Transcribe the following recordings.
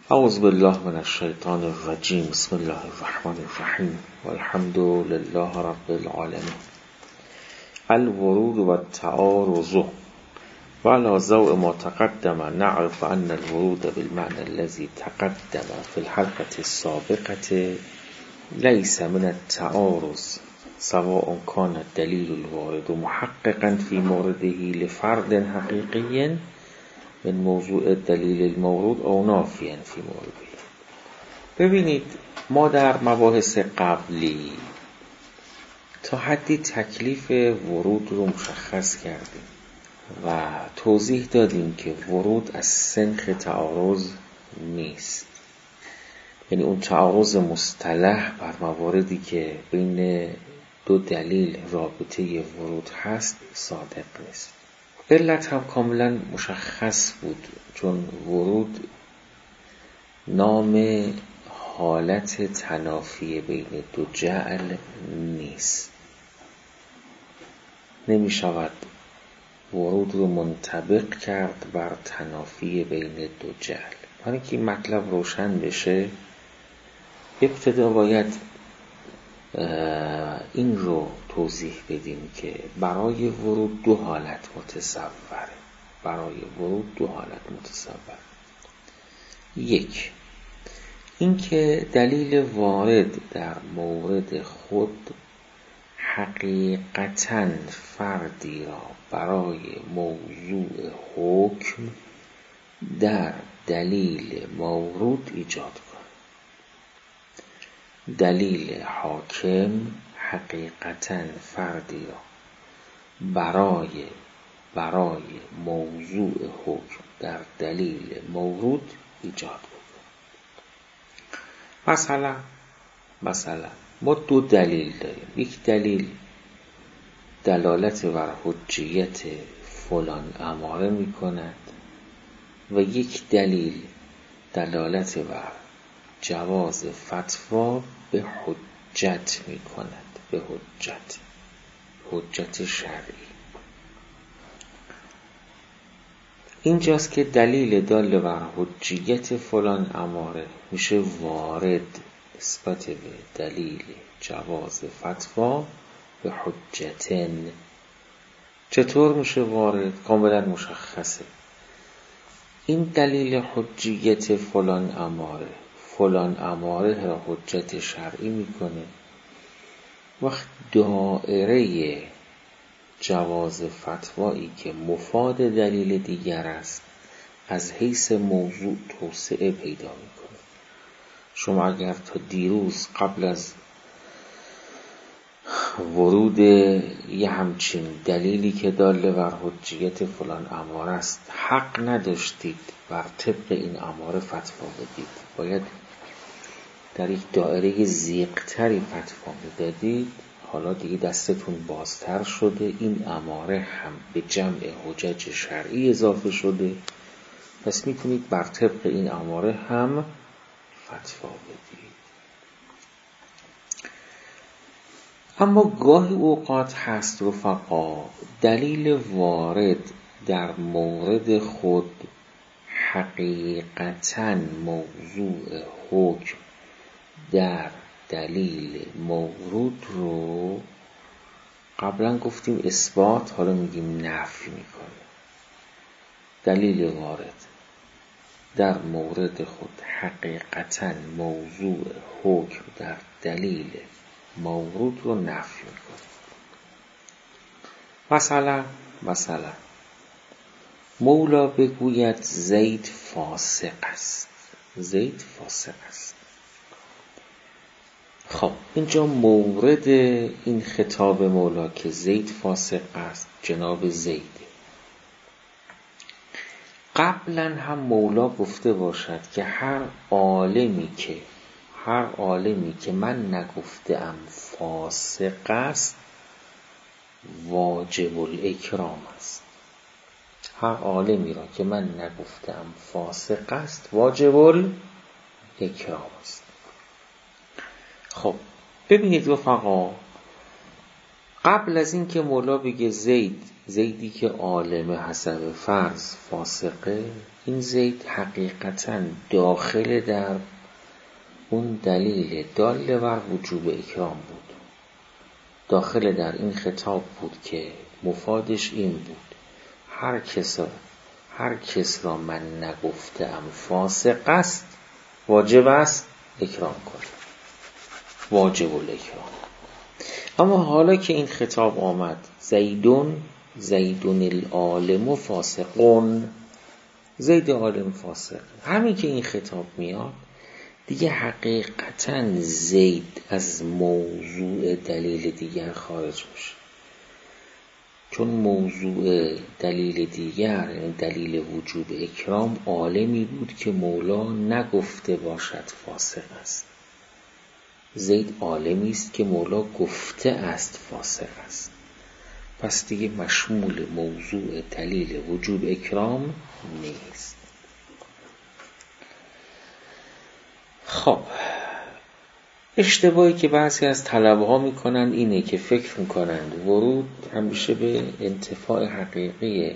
اعوذ بالله من الشیطان الرجیم. بسم الله الرحمن الرحیم والحمد لله رب العالمین. الورود و التعارض و على ضوء ما تقدم نعرف ان الورود بالمعنى الذي تقدم في الحلقة السابقة ليس من التعارض سواء كان الدليل الوارد محققا في مورده لفرد حقيقي من موضوع الدلیل المورود او نافیا فی مورده. ببینید ما در مباحث قبلی تا حدی تکلیف ورود رو مشخص کردیم و توضیح دادیم که ورود از سنخ تعارض نیست، یعنی اون تعارض مصطلح بر مواردی که بین دو دلیل رابطه ورود هست صادق نیست. علت هم کاملا مشخص بود، چون ورود نام حالت تنافی بین دو جعل نیست. نمی شود ورود رو منطبق کرد بر تنافی بین دو جعل. برای اینکه مطلب روشن بشه ابتدا باید این رو توضیح بدیم که برای ورود دو حالت متصوره. یک، اینکه دلیل وارد در مورد خود حقیقتاً فردی را برای موضوع حکم در دلیل مورود ایجاد کند. دلیل حاکم حقیقتاً فردی را برای موضوع حکم در دلیل مورود ایجاد بکن. مثلا ما دو دلیل داریم. یک دلیل دلالت بر حجیت فلان اماره می کند و یک دلیل دلالت بر جواز فتوا به حجت می کند، به حجت شرعی. اینجاست که دلیل دال بر حجیت فلان اماره میشه وارد نسبت به دلیل جواز فتوا به حجتن. چطور میشه وارد؟ کاملا مشخصه. این دلیل حجیت فلان اماره را حجت شرعی میکنه. وقت دائره جواز فتوایی که مفاد دلیل دیگر است از حیث موضوع توسعه پیدا میکنه. شما اگر تا دیروز قبل از ورود یه همچین دلیلی که داله بر حجیت فلان اماره است حق نداشتید بر طبق این اماره فتوا بدید، باید در یک دایره ضیق‌تری فتوا میدادید. حالا دیگه دستتون بازتر شده، این اماره هم به جمع حجج شرعی اضافه شده، پس میتونید بر طبق این اماره هم فتوا بدید. اما گاهی اوقات هست رفقا دلیل وارد در مورد خود حقیقتاً موضوع حکم در دلیل مورود رو قبلا گفتیم اثبات، حالا میگیم نفی میکنه. دلیل وارد در مورد خود حقیقتاً موضوع حکم در دلیل مورود رو نفی میکنه. مثلا مولا بگوید زید فاسق است. خب اینجا مورد این خطاب مولا که زید فاسق است جناب زید. قبلا هم مولا گفته باشد که هر عالمی که من نگفتم فاسق است واجب الاکرام است. هر عالمی را که من نگفتم فاسق است واجب الاکرام است. خب ببینید رفقا، قبل از این که مولا بگه زیدی که عالم حسب فرض فاسقه، این زید حقیقتا داخل در اون دلیل دال بر وجوب اکرام بود، داخل در این خطاب بود که مفادش این بود هر کس را من نگفتم فاسق است واجب است اکرام کنم، واجب الاکرام. اما حالا که این خطاب آمد زیدون العالم فاسقون، زید عالم فاسق، همین که این خطاب میاد دیگه حقیقتا زید از موضوع دلیل دیگر خارج میشه، چون موضوع دلیل دیگر یعنی دلیل وجوب اکرام عالمی بود که مولا نگفته باشد فاسق است. زید عالمی است که مولا گفته است فاسق است، پس دیگه مشمول موضوع دلیل وجوب اکرام نیست. خب اشتباهی که بعضی از طلبه ها میکنند اینه که فکر میکنند ورود همیشه به انتفاع حقیقی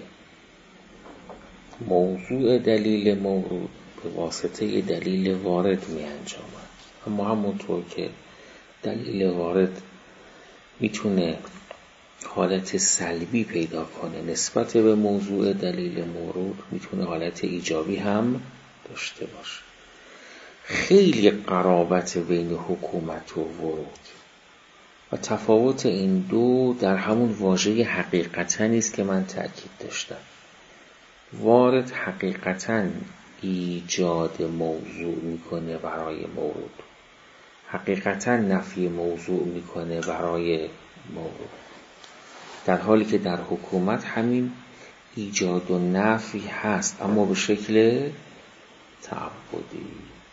موضوع دلیل مورود به واسطه دلیل وارد می انجامد. اما همونطور که دلیل وارد میتونه حالت سلبی پیدا کنه نسبت به موضوع دلیل مورود، میتونه حالت ایجابی هم داشته باشه. خیلی قرابت بین حکومت و ورود و تفاوت این دو در همون واژه حقیقتا نیست که من تأکید داشتم. وارد حقیقتا ایجاد موضوع میکنه برای مورود، حقیقتا نفی موضوع میکنه برای مورود، در حالی که در حکومت همین ایجاد و نفی هست اما به شکل تعبدی.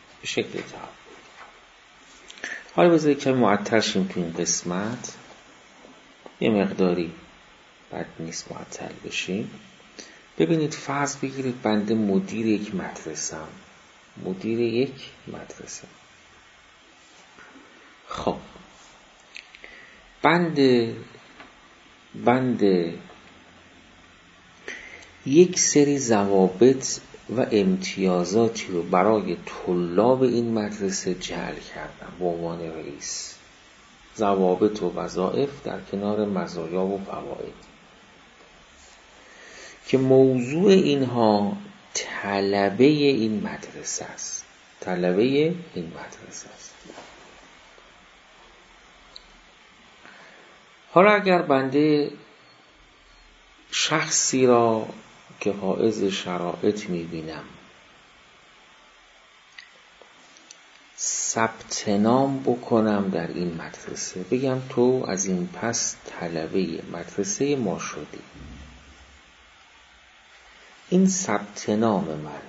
حالا بذارید که معطل شیم تو این قسمت، یه مقداری بد نیست معطل بشیم. ببینید فرض بگیرید بنده مدیر یک مدرسه. خب بنده یک سری ضوابط و امتیازاتی رو برای طلاب این مدرسه جعل کردم به عنوان رئیس. ضوابط و وظایف در کنار مزایا و فواید که موضوع اینها طلبه این مدرسه است. حالا اگر بنده شخصی را که حائز شرایط میبینم ثبت نام بکنم در این مدرسه، بگم تو از این پس طلبه مدرسه ما شدی، این ثبت نام من،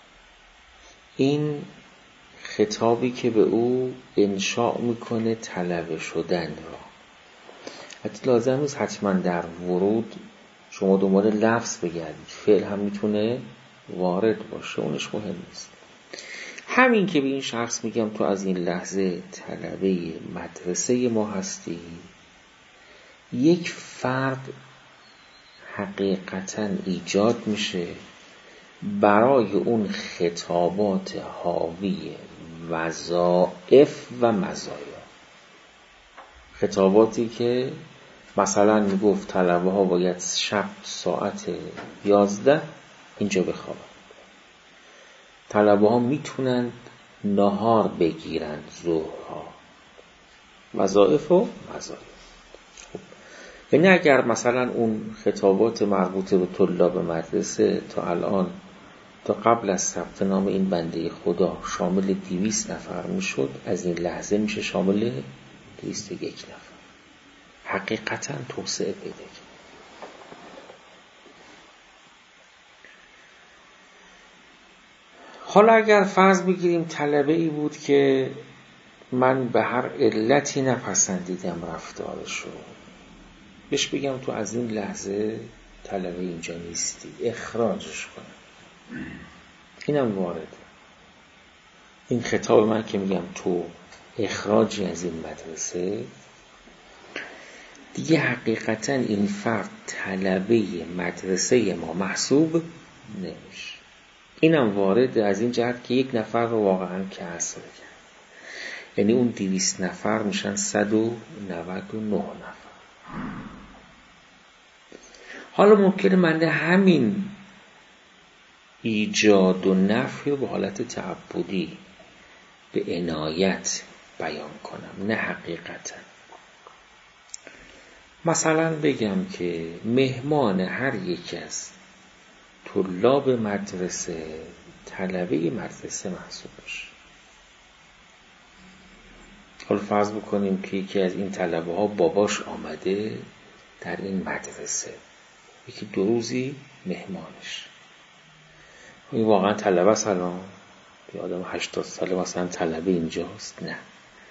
این خطابی که به او انشاء میکنه طلبه شدن را، حتی لازم نیست حتما در ورود شما دنبال لفظ بگردید، فعل هم میتونه وارد باشه، اونش مهم نیست. همین که به این شخص میگم تو از این لحظه طلبه مدرسه ما هستی، یک فرد حقیقتا ایجاد میشه برای اون خطابات حاوی وظایف و مزایا. خطاباتی که مثلا میگفت طلبه ها باید شب ساعت 11 اینجا بخوابن، طلبه ها میتونن نهار بگیرن ظهرها، وظایف و مزایا. یعنی اگر مثلا اون خطابات مربوط به طلاب مدرسه تا الان تا قبل از ثبت نام این بنده خدا شامل 200 نفر میشد، از این لحظه میشه شامل 201 نفر. حقیقتا توسعه پیدا کرد. حالا اگر فرض بگیریم طلبه ای بود که من به هر علتی نپسندیدم رفتارشو، بهش بگم تو از این لحظه طلبه اینجا نیستی، اخراجش کنم، اینم وارده. این خطاب من که میگم تو اخراجی از این مدرسه، دیگه حقیقتا این فرد طلبه مدرسه ما محسوب نمیشه. اینم وارد از این جهت که یک نفر رو واقعا کسر کرد، یعنی اون 200 نفر میشن 199 نفر. حالا ممکنه من همین ایجاد و نفی رو به حالت تعبدی به عنایت بیان کنم، نه حقیقتا. مثلا بگم که مهمان هر یک از طلاب مدرسه طلبه مدرسه محسوب باشه. حالا فرض بکنیم که یکی از این طلبه ها باباش آمده در این مدرسه، یکی 2 روزی مهمانش. این واقعا طلبه سلام یه آدم 80 ساله مثلا طلبه اینجاست؟ نه،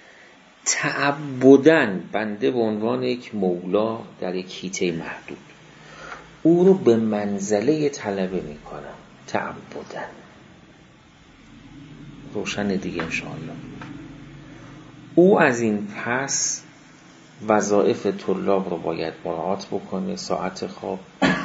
تعبدن بنده به عنوان یک مولا در یک حیطه محدود او رو به منزله طلبه میکنم، تعبدن. روشن دیگه انشاءالله. او از این پس وظایف طلاب رو باید مراعات بکنه، ساعت خواب،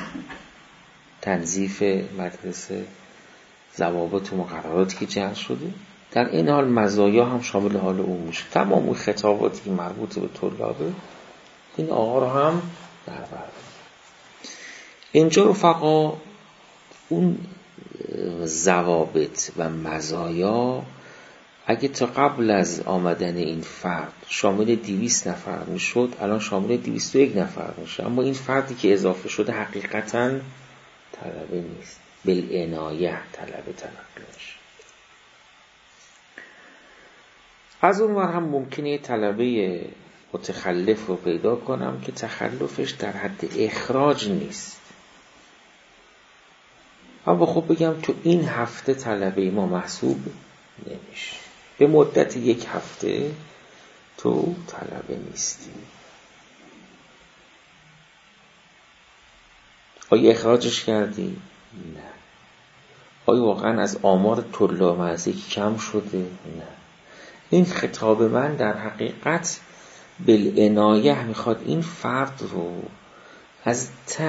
تنظیف مدرسه، ضوابط و مقرراتی که جعل شده. در این حال مزایا هم شامل حال او میشه. تمام اون خطاباتی که مربوط به طلابه این آقا رو هم در بر. اینجا رفقا اون ضوابط و مزایا اگه تا قبل از آمدن این فرد شامل 200 نفر میشد، الان شامل 201 نفر میشه. اما این فردی که اضافه شده حقیقتاً طلبه نیست، بالعنایه طلبه تلقی میشه. از اون ور هم ممکنه طلبه متخلف رو پیدا کنم که تخلفش در حد اخراج نیست، اما خب بگم تو این هفته طلبه ما محسوب نمیشه، به مدت 1 هفته تو طلبه نیستی. آیا اخراجش کردی؟ نه. آیا واقعا از آمار طلاب مدرسه کم شده؟ نه. این خطاب من در حقیقت بالعنایه میخواد این فرد رو از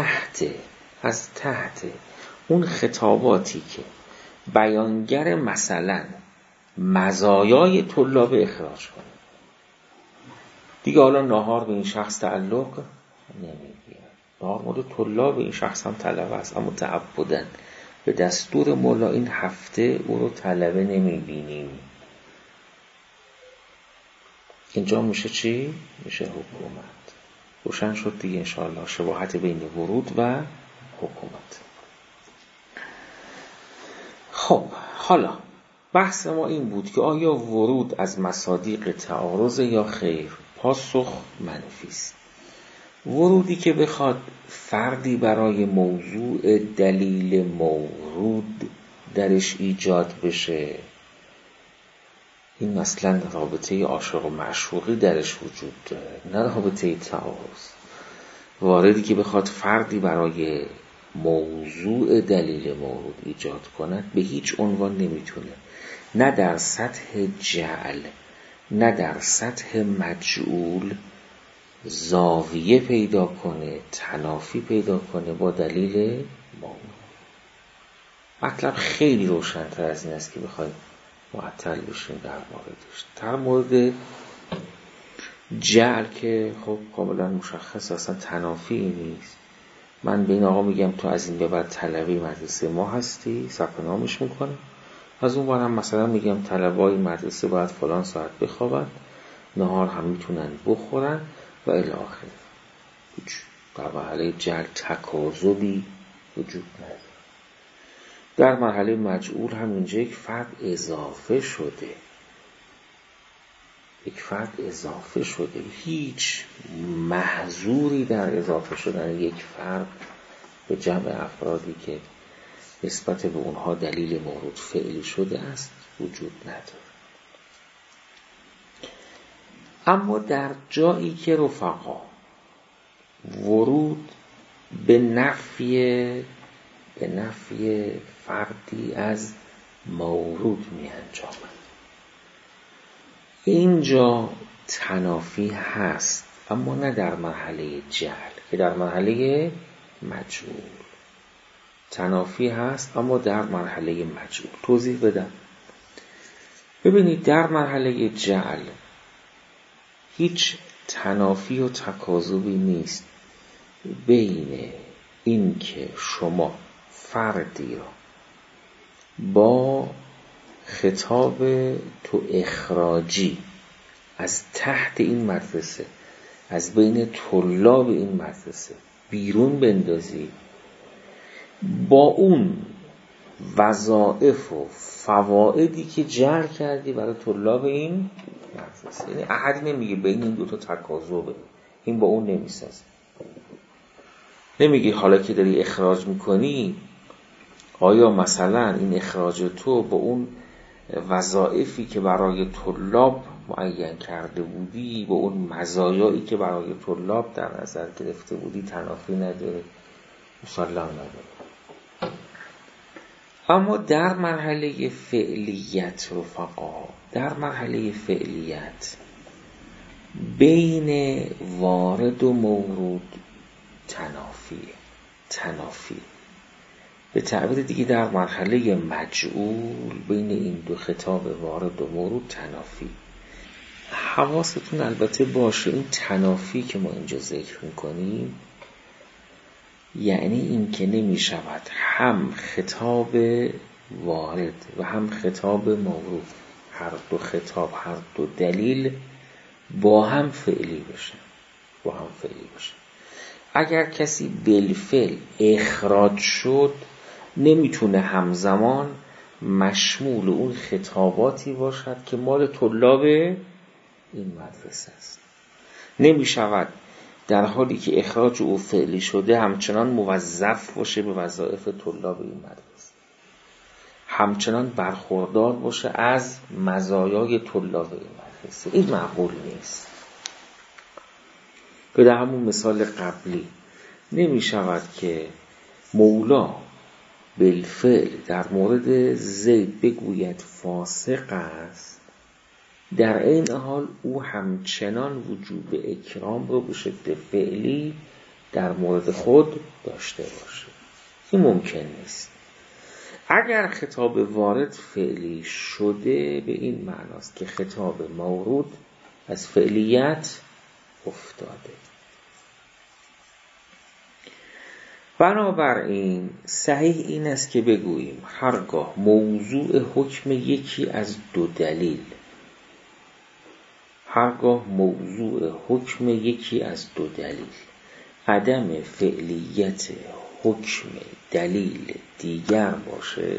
تحت اون خطاباتی که بیانگر مثلا مزایای طلاب اخراج کنه. دیگه حالا ناهار به این شخص تعلق نمیگیره، ناهار مورد طلاب این شخص هم طلبه است، اما تعبدن به دستور مولا این هفته او رو طلبه نمیبینیم. اینجا میشه چی؟ میشه حکومت. روشن شد دیگه انشاءالله شباهت بین ورود و حکومت. خب حالا بحث ما این بود که آیا ورود از مصادیق تعارض یا خیر؟ پاسخ منفی است. ورودی که بخواد فردی برای موضوع دلیل مورود درش ایجاد بشه، این مثلا رابطه عاشق و معشوقی درش وجود داره، نه رابطه تعارض. واردی که بخواد فردی برای موضوع دلیل مورود ایجاد کند به هیچ عنوان نمیتونه نه در سطح جعل نه در سطح مجعول زاویه پیدا کنه، تنافی پیدا کنه با دلیل مورود. مطلب خیلی روشن‌تر از این است که بخوایم معطل بشیم در موردش. در مورد جعل که خب کاملا مشخص اصلا تنافی نیست. من به این آقا میگم تو از این به بعد طلبه مدرسه ما هستی، ثبت نامش میکنم. از اون برم مثلا میگم طلبای مدرسه باید فلان ساعت بخوابن، نهار هم میتونن بخورن و الی آخر. در مرحله جعل تکاذبی وجود نداره. در مرحله مجعول هم اینجا یک فرد اضافه شده. هیچ محظوری در اضافه شدن یک فرد به جمع افرادی که نسبت به اونها دلیل مورود فعلی شده است وجود نداره. اما در جایی که رفقا ورود به نفی فردی از مورود می انجامد، اینجا تنافی هست اما نه در مرحله جهل که در مرحله مجهول. تنافی هست اما در مرحله مجهول. توضیح بدم. ببینید در مرحله جهل هیچ تنافی و تکاذبی نیست بین این که شما فردی را با خطاب تو اخراجی از تحت این مدرسه، از بین طلاب این مدرسه بیرون بندازی، با اون وظایف و فوائدی که جعل کردی برای طلاب این مدرسه. یعنی احدی نمیگه بین این دوتا تکاذبه، این با اون نمیسازه. نمیگی حالا که داری اخراج میکنی آیا مثلا این اخراج تو با اون وظایفی که برای طلاب معین کرده بودی، با اون مزایایی که برای طلاب در نظر گرفته بودی تنافی نداره؟ مسلم نداره. اما در مرحله فعلیت رفقا، در مرحله فعلیت بین وارد و مورود تنافی. به تعبیر دیگه در مرحله مجعول بین این دو خطاب وارد و مورود تنافی. حواستون البته باشه این تنافی که ما اینجا ذکر میکنیم یعنی این که نمی شود هم خطاب وارد و هم خطاب مورود، هر دو خطاب، هر دو دلیل با هم فعلی بشه. اگر کسی بالفعل اخراج شد نمیتونه همزمان مشمول اون خطاباتی باشد که مال طلاب این مدرسه است. نمی شود در حالی که اخراج او فعلی شده همچنان موظف باشه به وظایف طلاب این مدرسه، همچنان برخوردار باشه از مزایای طلاب این مدرسه. این معقول نیست. به همون مثال قبلی نمی شود که مولا بالفعل در مورد زید بگوید فاسق است، در این حال او همچنان وجوب اکرام رو به شکل فعلی در مورد خود داشته باشه. این ممکن نیست. اگر خطاب وارد فعلی شده به این معناست که خطاب مورود از فعلیت افتاده. بنابراین صحیح این است که بگوییم هرگاه موضوع حکم یکی از دو دلیل عدم فعلیت حکم دلیل دیگر باشه،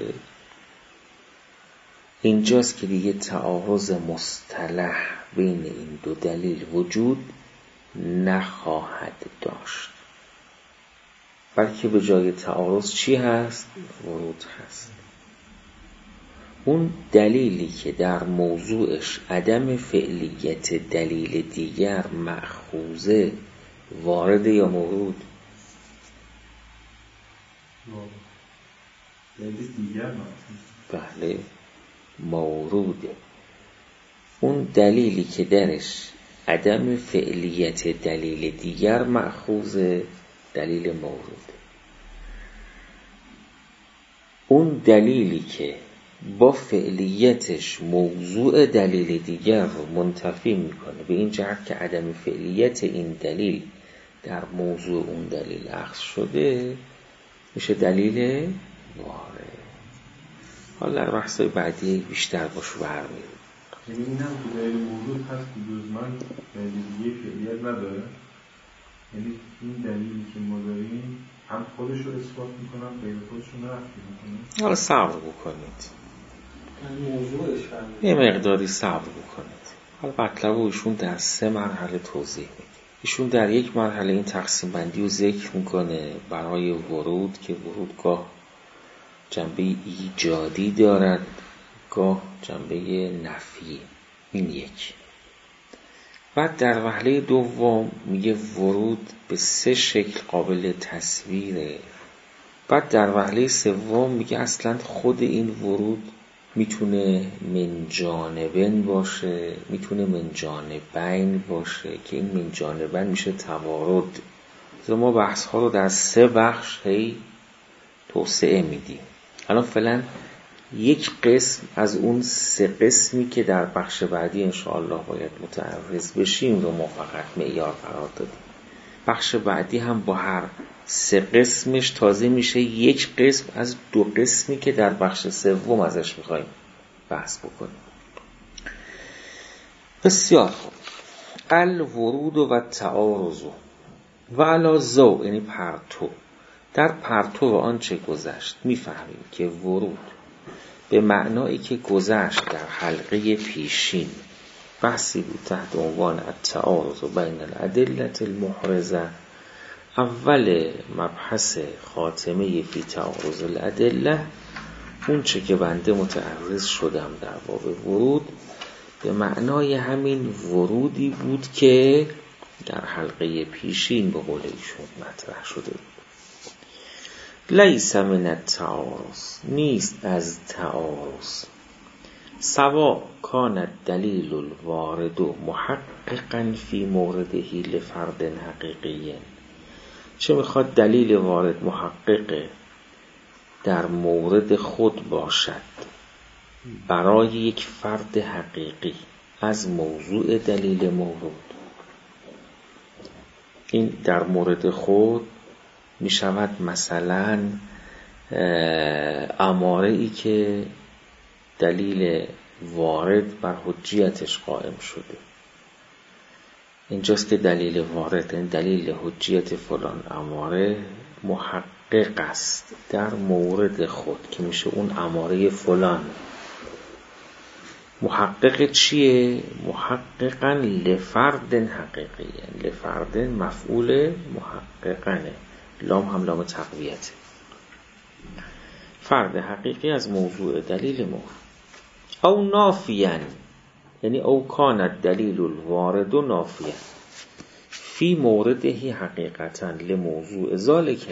اینجاست که دیگه تعارض مصطلح بین این دو دلیل وجود نخواهد داشت، بلکه به جای تعارض چی هست؟ ورود هست. اون دلیلی که در موضوعش عدم فعلیت دلیل دیگر مأخوذه وارد یا مورود؟ دلیل دیگر بله موروده. اون دلیلی که درش عدم فعلیت دلیل دیگر مأخوذه دلیل مورود. اون دلیلی که با فعلیتش موضوع دلیل دیگر رو منتفی میکنه به این جهت که عدم فعلیت این دلیل در موضوع اون دلیل اخذ شده میشه دلیل وارد. حالا در بحثای بعدی بیشتر باشو برمی‌ریم. یعنی این هم که دلیل موجود هست که جز من دلیل دیگه فعلیت نداره. یعنی این دلیلی که ما داریم هم خودش رو اثبات میکنم غیر خودش رو نفی میکنم. حالا صبر بکنید، یه مقداری صبر بکنید. حالا مطلب ایشون در 3 مرحله توضیح میده. ایشون در یک مرحله این تقسیم بندی رو ذکر میکنه برای ورود که ورود گاه جنبه ایجادی دارد گاه جنبه نفی. این یک. بعد در مرحله دوم میگه ورود به 3 شکل قابل تصویره. بعد در مرحله سوم میگه اصلا خود این ورود میتونه من جانبین باشه، میتونه من جانبین باشه که این من جانبین میشه توارد. ما بحث ها رو در 3 بخش هی توسعه میدیم. الان فعلا یک قسم از اون 3 قسمی که در بخش بعدی انشاءالله باید متعرض بشیم رو ما فقط معیار قرار دادیم. بخش بعدی هم با هر 3 قسمش تازه میشه یک قسم از 2 قسمی که در بخش سوم ازش میخوایم بحث بکنیم. بسیار خوب. الورود و تعارض و علی ضوء، یعنی پرتو. در پرتو آنچه گذشت میفهمیم که ورود به معنایی که گذشت در حلقه پیشین بحثی بود تحت عنوان التعارض بین الادله المحرزه. اول مبحث خاتمه فی تعارض الادله، اون چه که بنده متعرض شدم در باب ورود به معنای همین ورودی بود که در حلقه پیشین به قول ایشون مطرح شده بود. لیس من التعارض، نیست از تعارض. سوا کان الدلیل الوارد محققا فی مورده لفرد حقیقی، چه میخواد دلیل وارد محقق در مورد خود باشد برای یک فرد حقیقی از موضوع دلیل مورد. این در مورد خود می شود مثلا اماره ای که دلیل وارد بر حجیتش قائم شده. اینجاست که دلیل وارد، این دلیل حجیت فلان اماره محقق است در مورد خود که میشه اون اماره فلان. محقق چیه؟ محققا لفرد حقیقی، لفرد مفعول محققانه، لام هم لام تقویته، فرد حقیقی از موضوع دلیل مورد. او نافیان، یعنی او کان الدلیل الوارد نافیان فی مورده حقیقتا لموضوع ذالک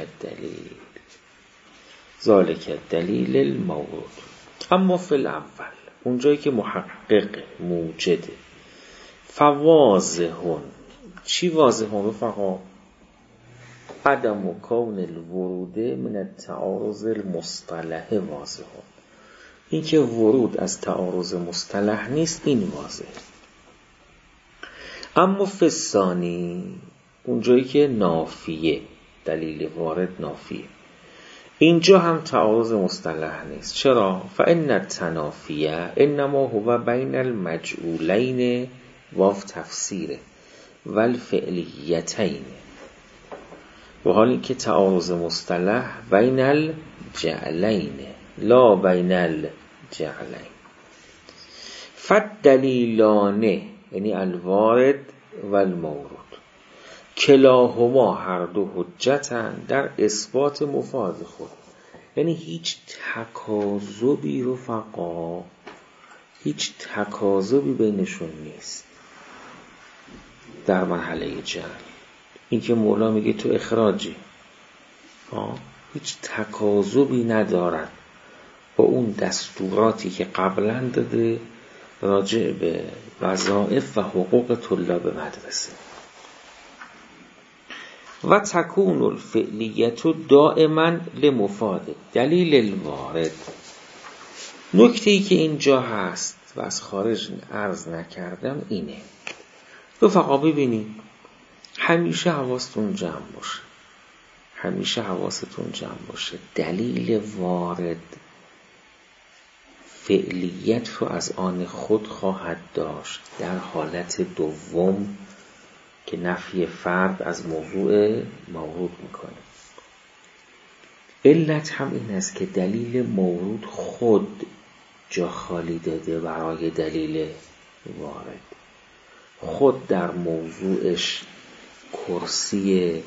الدلیل المورد. اما فی الاول، اونجایی که محقق موجده، فواضحون، چی واضحون رفقا؟ عدم و کون الورود من التعارض المصطلح واضحون، این که ورود از تعارض مصطلح نیست، این واضح. اما فی الثانی، اونجایی که نافیه، دلیل وارد نافیه، اینجا هم تعارض مصطلح نیست. چرا؟ فإن التنافیه انما هو بین المجعولین واو تفسیره والفعلیتین، و حالی که تعارض مصطلح بین الجعلین لا بین الجعلین. فالدلیلانه، یعنی الوارد و المورد، کلاهما هر دو حجتن در اثبات مفاد خود. یعنی هیچ تکاذبی رفقا، هیچ تکاذبی بینشون نیست در مرحله جعل. این که مولا میگه تو اخراجی، هیچ تکاذبی ندارد با اون دستوراتی که قبلا داده راجع به وظایف و حقوق طلاب مدرسه. و تکون الفعلیت دائما لمفاد دلیل الوارد. نکته‌ای که اینجا هست و از خارج عرض نکردم اینه. رفقا ببینید، همیشه حواستون جمع باشه، دلیل وارد فعلیت رو از آن خود خواهد داشت در حالت دوم که نفی فرد از موضوع مورود میکنه. علت هم این است که دلیل مورود خود جا خالی داده برای دلیل وارد، خود در موضوعش کرسی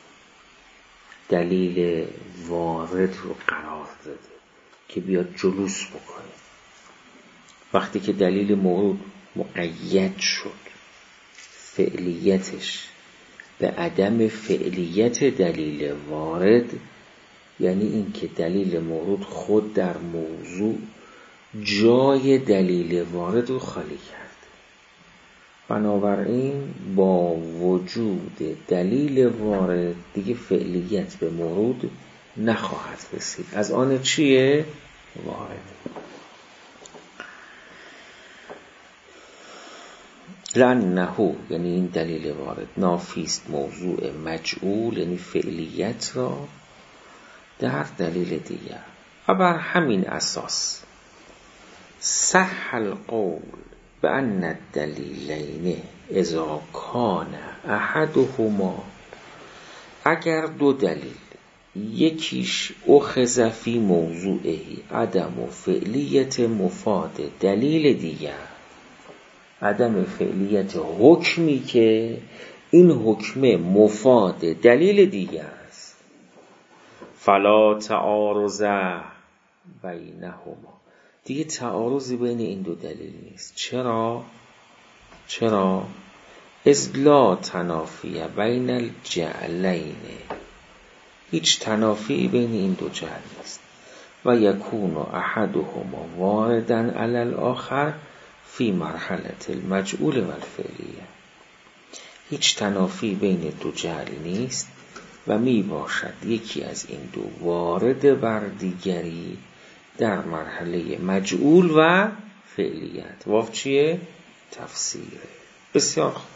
دلیل وارد رو قرار داده که بیاد جلوس بکنه. وقتی که دلیل مورود مقید شد فعلیتش به عدم فعلیت دلیل وارد، یعنی این که دلیل مورود خود در موضوع جای دلیل وارد رو خالی کرده. بنابراین با وجود دلیل وارد دیگه فعلیت به مورود نخواهد رسید. از آن چیه؟ وارد. لأنه یعنی این دلیل وارد نافیست موضوع مجعول، یعنی فعلیت را در دلیل دیگر. و بر همین اساس صح القول بأن الدلیلین اذا کان احدهما، اگر دو دلیل یکیش اخذ فی موضوعه عدم و فعلیت مفاد دلیل دیگر، عدم فعلیت حکمی که این حکم مفاد دلیل دیگر است، فلا تعارض بینهما، دیگه تعارضی بین این دو دلیل نیست. چرا؟ اذ لا تنافی بین الجعلین، هیچ تنافی بین این دو جعل نیست. و یکون احدهما واردا علی الاخر فی مرحله المجعول و الفعلیه، هیچ تنافی بین دو جعل نیست و می باشد یکی از این دو وارد بر دیگری در مرحله مجعول و فعلیت. واو چیه؟ تفسیره. بسیار خوب.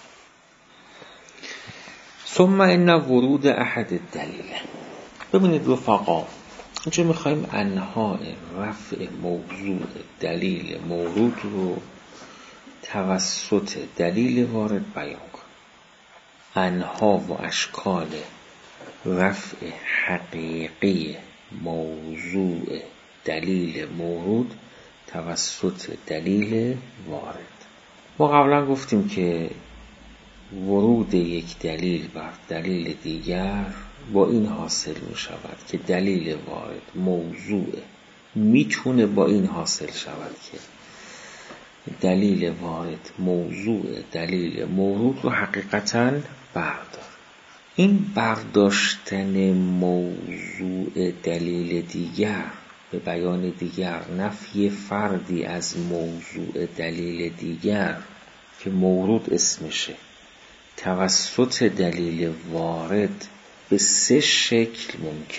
ثم ان ورود احد الدلیل، ببینید رفقا، اینجا میخوایم انواع رفع موضوع دلیل مورود رو توسط دلیل وارد بیان کنیم. انواع و اشکال رفع حقیقی موضوع دلیل مورود توسط دلیل وارد. ما قبلا گفتیم که ورود یک دلیل بر دلیل دیگر با این حاصل می شود که دلیل وارد موضوع میتونه با این حاصل شود که دلیل وارد موضوع دلیل مورود رو حقیقتاً بردار. این برداشتن موضوع دلیل دیگر به بیان دیگر نفی فردی از موضوع دلیل دیگر که مورود اسمشه توسط دلیل وارد به سه شکل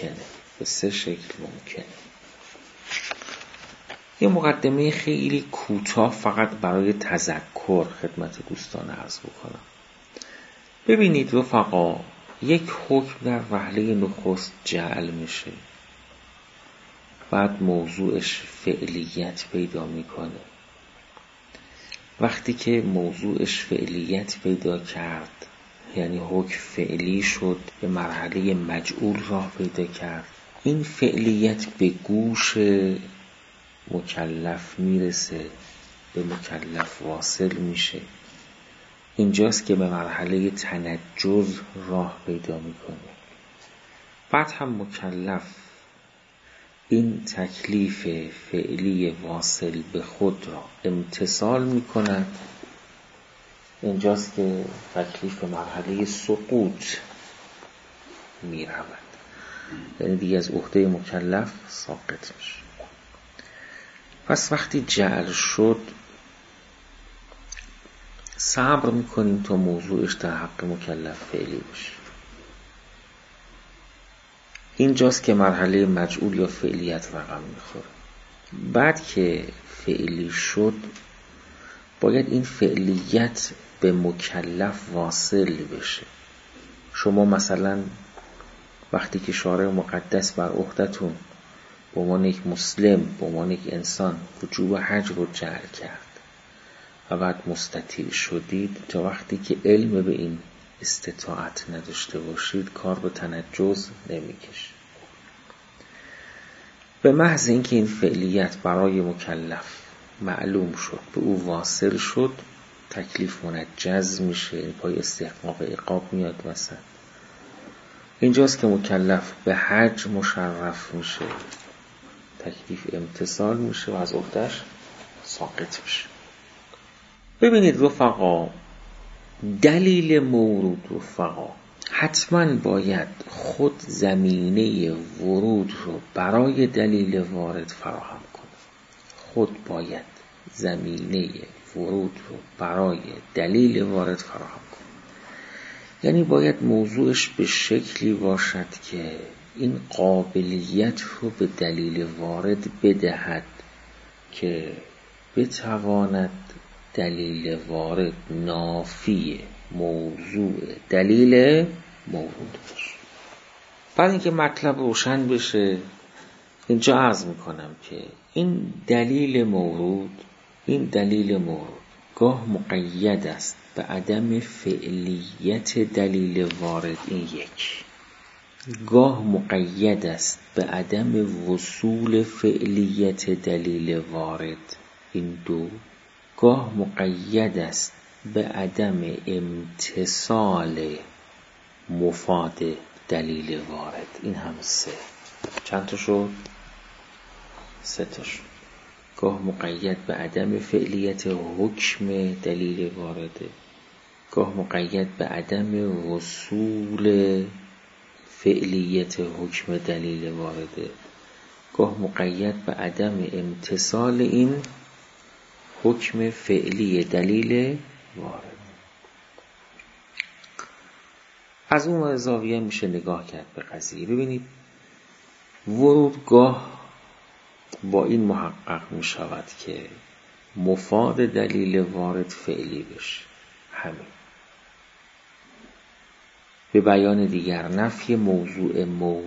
ممکنه. یه مقدمه خیلی کوتاه فقط برای تذکر خدمت دوستان عرض بکنم. ببینید رفقا، یک حکم در وهله نخست جعل میشه، بعد موضوعش فعلیت پیدا میکنه. وقتی که موضوعش فعلیت پیدا کرد، یعنی حکم فعلی شد، به مرحله مجعول راه پیدا کرد، این فعلیت به گوش مکلف میرسه، به مکلف واصل میشه. اینجاست که به مرحله تنجز راه پیدا میکنه. بعد هم مکلف این تکلیف فعلی واصل به خود را امتثال میکند. اینجاست که تکلیف به مرحله سقوط میرود، یعنی دیگه از عهده مکلف ساقط میشه. پس وقتی جعل شد صبر میکنیم تا موضوعش در حق مکلف فعلی بشه. اینجاست که مرحله مجعول یا فعلیت رقم میخوره. بعد که فعلی شد باید این فعلیت به مکلف واصل بشه. شما مثلا وقتی که شارع مقدس بر عهدتون به عنوان یک مسلم، به عنوان یک انسان وجوب حج رو جعل کرد و بعد مستطیع شدید، تا وقتی که علم به این استطاعت نداشته باشید کار به تنجز نمیکشه. به محض اینکه این فعلیت برای مکلف معلوم شد، به او واصل شد، تکلیف منجز میشه، پای استحقاق عقاب میاد وسط. اینجاست که مکلف به حج مشرف میشه، تکلیف امتثال میشه و از عهده‌اش ساقط میشه. ببینید رفقا، دلیل مورود رفقا حتما باید خود زمینه ورود رو برای دلیل وارد فراهم کنه. خود باید زمینه ورود رو برای دلیل وارد فراهم کنه. یعنی باید موضوعش به شکلی باشد که این قابلیت رو به دلیل وارد بدهد که بتواند دلیل وارد نافی موضوع دلیل مورود باشه. بعد اینکه مطلب روشن بشه، اینجا عرض میکنم که این دلیل مورود گاه مقید است به عدم فعلیت دلیل وارد، این یک. گاه مقید است به عدم وصول فعلیت دلیل وارد، این دو. گاه مقید است به عدم امتصال مفاد دلیل وارد، این هم سه. چند تا شد؟ سه تا شد. گاه مقید به عدم فعلیت حکم دلیل وارده، گاه مقید به عدم وصول فعلیت حکم دلیل وارده، گاه مقید به عدم امتصال این حکم فعلی دلیل وارد. از اون زاویه میشه نگاه کرد به قضیه. ببینید ورودگاه با این محقق می شود که مفاد دلیل وارد فعلی بشه، همین. به بیان دیگر نفی موضوع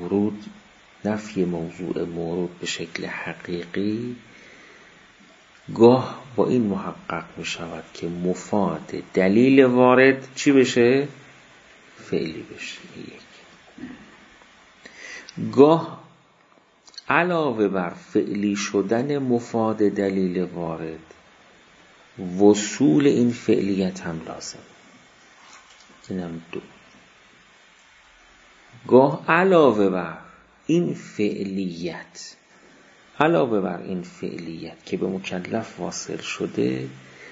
مورود به شکل حقیقی گاه با این محقق می شود که مفاد دلیل وارد چی بشه؟ فعلی بشه، یک. گاه علاوه بر فعلی شدن مفاد دلیل وارد، وصول این فعلیت هم لازم، اینم دو. گاه علاوه بر این فعلیت که به مکلف واصل شده،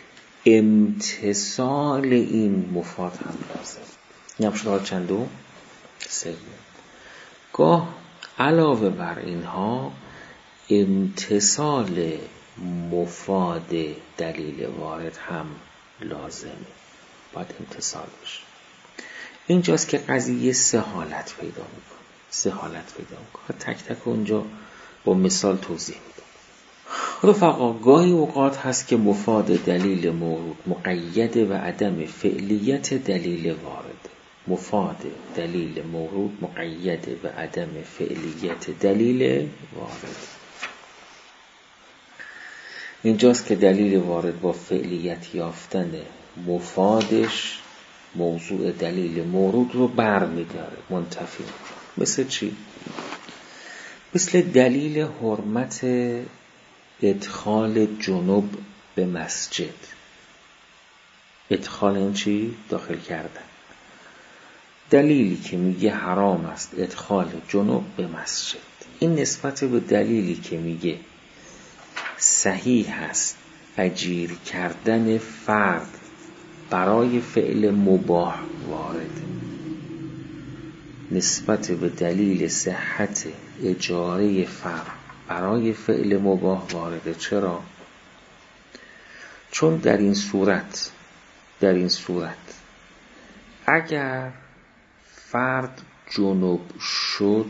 امتصال این مفاد هم لازم. این هم شده چندم؟ سوم. گاه علاوه بر اینها امتصال مفاد دلیل وارد هم لازمه، باید امتصال بشه. اینجاست که قضیه سه حالت پیدا میکنه. تک تک اونجا با مثال توضیح میدم. رفقا، گاهی اوقات هست که مفاد دلیل مورود مقید به عدم فعلیت دلیل وارد. مفاد دلیل مورود مقید به عدم فعلیت دلیل وارد. اینجاست که دلیل وارد با فعلیت یافتن مفادش موضوع دلیل مورود رو برمی‌داره، منتفی می‌کنه. مثل چی؟ مثل دلیل حرمت ادخال جنوب به مسجد. ادخال این چی؟ داخل کردن. دلیلی که میگه حرام است ادخال جنوب به مسجد، این نسبت به دلیلی که میگه صحیح است اجیر کردن فرد برای فعل مباح وارد، نسبت به دلیل صحت اجاره فرد برای فعل مباح وارده. چرا؟ چون در این صورت اگر فرد جنوب شد،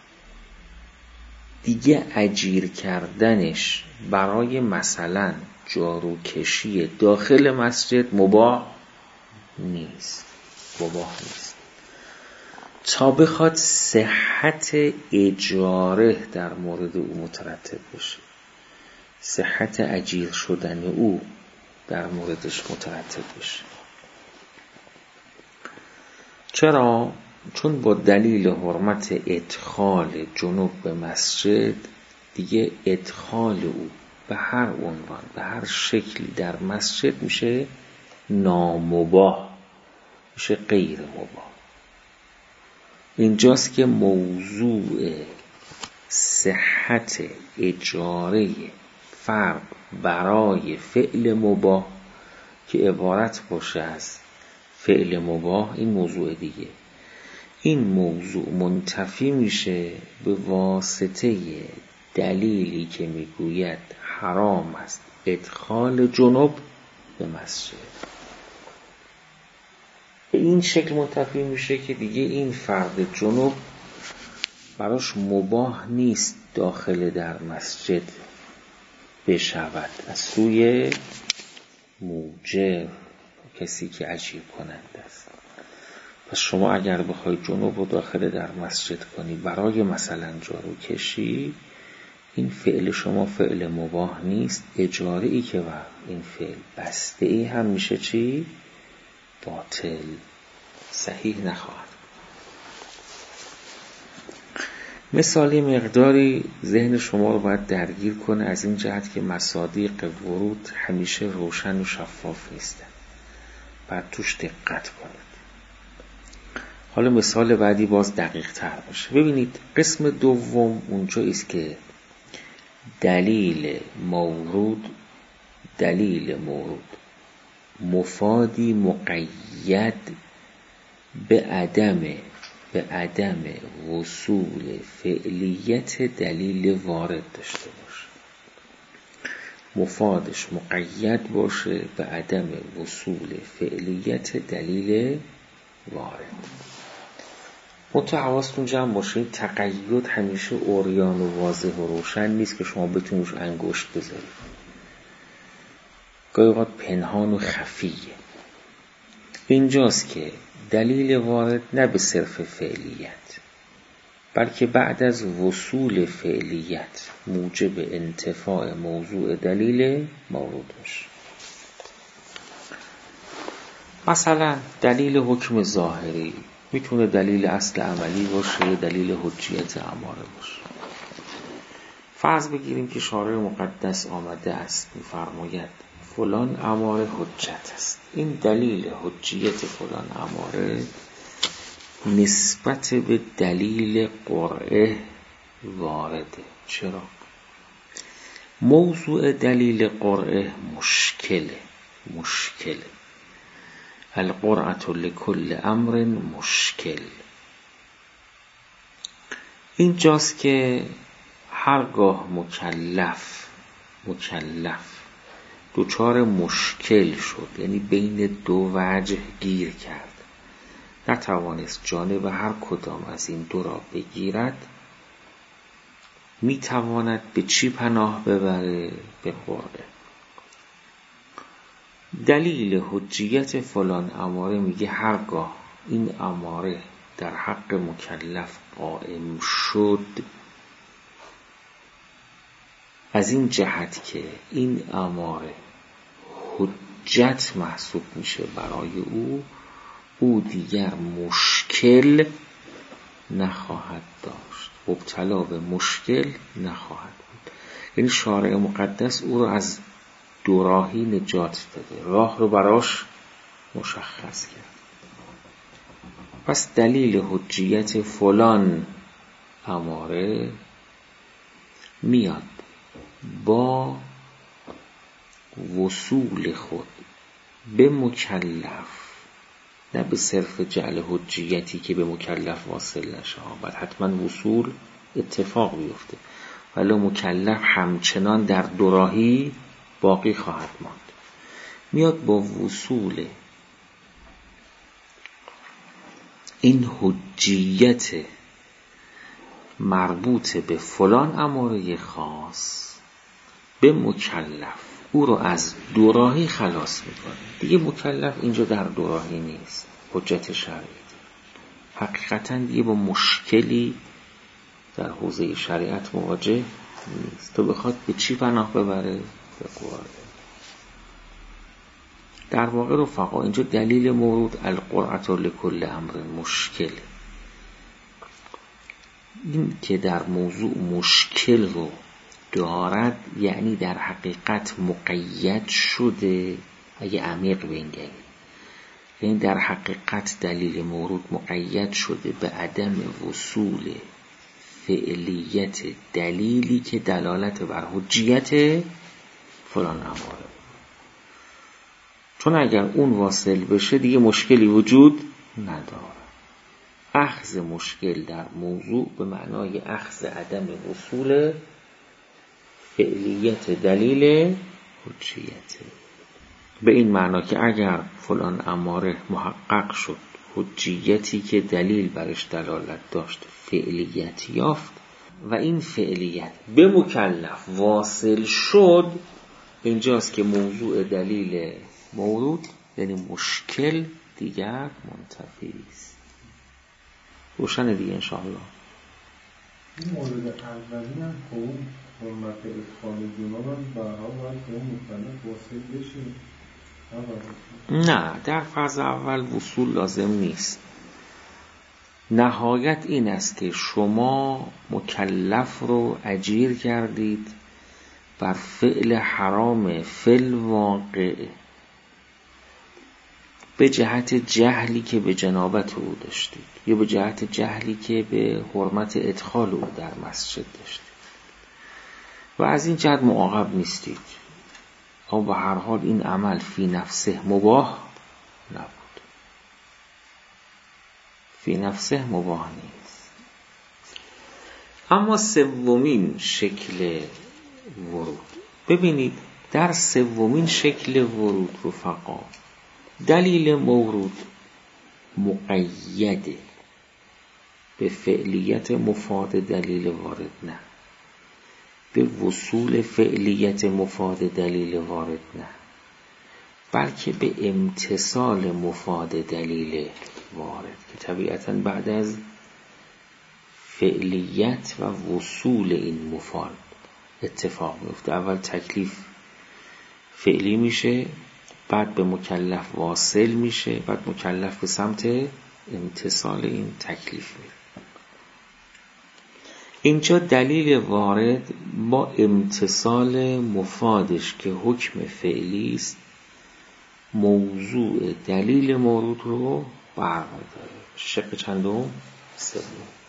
دیگه اجیر کردنش برای مثلا جاروکشی داخل مسجد مباح نیست. تا بخواد صحت اجاره در مورد او مترتب بشه، صحت اجیر شدن او در موردش مترتب بشه. چرا؟ چون با دلیل حرمت ادخال جنوب به مسجد، دیگه ادخال او به هر عنوان به هر شکلی در مسجد میشه نامباح، میشه غیر مباح. اینجاست که موضوع صحت اجاره فرد برای فعل مباح که عبارت باشه از فعل مباح، این موضوع دیگه، این موضوع منتفی میشه به واسطه دلیلی که میگوید حرام است ادخال جنوب به مسجد. به این شکل منتفی میشه که دیگه این فرد جنوب براش مباح نیست داخل در مسجد بشود از سوی موجب، کسی که عجیب کننده است. پس شما اگر بخوای جنوب رو داخل در مسجد کنی برای مثلا جارو کشی، این فعل شما فعل مباح نیست، اجاره ای که بر این فعل بسته ای هم میشه چی؟ باطل، صحیح نخواهد. مثالی مقداری ذهن شما رو باید درگیر کنه از این جهت که مصادیق ورود همیشه روشن و شفاف نیستن، باید توش دقت کنید. حالا مثال بعدی باز دقیق تر باشه. ببینید قسم دوم اونجا است که دلیل مورود مفادی مقید به عدم وصول فعلیت دلیل وارد داشته باشه. مفادش مقید باشه به عدم وصول فعلیت دلیل وارد. منتها حواستون جمع باشه، تقید همیشه عریان و واضح و روشن نیست که شما بتونید روش انگشت بذارید. گاهی اوقات پنهان و خفیه. اینجاست که دلیل وارد نه به صرف فعلیت، بلکه بعد از وصول فعلیت موجب انتفاع موضوع دلیل مورود باشه. مثلا دلیل حکم ظاهری میتونه دلیل اصل عملی باشه یا دلیل حجیت اماره باشه. فرض بگیریم که شارع مقدس آمده است می‌فرماید فلان اماره حجت است. این دلیل حجیت فلان اماره نسبت به دلیل قرعه وارده. چرا؟ موضوع دلیل قرعه مشکله. القرعة لكل امر مشکل. اینجاست که هرگاه مکلف دوچار مشکل شد، یعنی بین دو وجه گیر کرد، نتوانست جانب هر کدام از این دو را بگیرد، میتواند به چی پناه ببره؟ به قرعه. دلیل حجیت فلان اماره میگه هرگاه این اماره در حق مکلف قائم شد، از این جهت که این اماره حجت محسوب میشه برای او دیگر مشکل نخواهد داشت، مبتلا به مشکل نخواهد بود. یعنی شارع مقدس او رو از دوراهی نجات داده، راه رو براش مشخص کرد. پس دلیل حجیت فلان اماره میاد با وصول خود به مکلف، نه به صرف جعل حجیتی که به مکلف واصل نشه، باید حتما وصول اتفاق بیفته، ولی مکلف همچنان در دوراهی باقی خواهد ماند. میاد با وصول این حجیت مربوط به فلان اماره خاص به مکلف، او رو از دوراهی خلاص میکنه. دیگه مکلف اینجا در دوراهی نیست، حجت شرعی حقیقتا دیگه با مشکلی در حوزه شریعت مواجه نیست. تو بخواد به چی پناه ببره؟ به قرعه. در واقع رفقا اینجا دلیل مورود القرعة لكل امر مشکل، این که در موضوع مشکل رو دارد یعنی در حقیقت مقید شده. اگه عمیق بنگرید، یعنی در حقیقت دلیل مورود مقید شده به عدم وصول فعلیت دلیلی که دلالت بر حجیت فلان اماره. چون اگر اون واصل بشه دیگه مشکلی وجود نداره. اخذ مشکل در موضوع به معنای اخذ عدم وصول فعلیت دلیل حجیت. به این معنا که اگر فلان اماره محقق شد، حجیتی که دلیل برش دلالت داشت فعلیت یافت و این فعلیت به مکلف واصل شد، اینجاست که موضوع دلیل مورود یعنی مشکل دیگر منتفی است. روشن دیگه انشاءالله. این مورد اولی هم خوب حرمت ادخال جناب هم برها باید که اون مکلف واصل بشه. نه، در فرض اول وصول لازم نیست. نهایت این است که شما مکلف رو اجیر کردید بر فعل حرام فعل واقع به جهت جهلی که به جنابت او داشتید یا به جهت جهلی که به حرمت ادخال او در مسجد داشتید و از این جهت معاقب نیستید. اما به هر حال این عمل فی نفسه مباح نبود، فی نفسه مباح نیست. اما سومین شکل ورود، ببینید در سومین شکل ورود رفقا دلیل مورود مقیده به فعلیت مفاد دلیل وارد، نه به وصول فعلیت مفاد دلیل وارد، نه بلکه به امتصال مفاد دلیل وارد که طبیعتاً بعد از فعلیت و وصول این مفاد اتفاق میفته. اول تکلیف فعلی میشه، بعد به مکلف واصل میشه، بعد مکلف به سمت امتصال این تکلیف میره. اینجا دلیل وارد با امتصال مفادش که حکم فعلی است موضوع دلیل مورود رو برمی‌داره. شق چندم؟ سوم.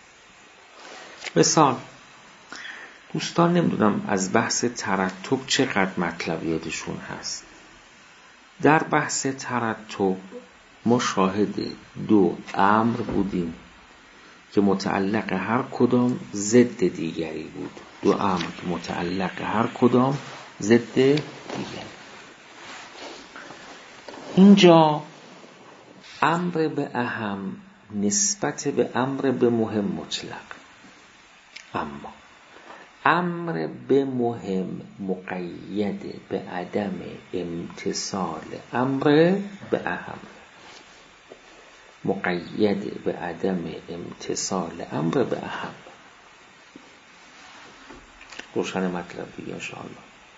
مثال دوستان نمیدونم از بحث ترتب چقدر مطلب یادشون هست. در بحث ترتب ما شاهد دو امر بودیم که متعلق هر کدام ضد دیگری بود. دو امر متعلق هر کدام ضد دیگری. اینجا امر به اهم نسبت به امر به مهم مطلق، اما امر به مهم مقید به عدم امتصال امر به اهم، مقید به عدم امتصال امر به اهم. روشن مطلب دیگه انشاءالله.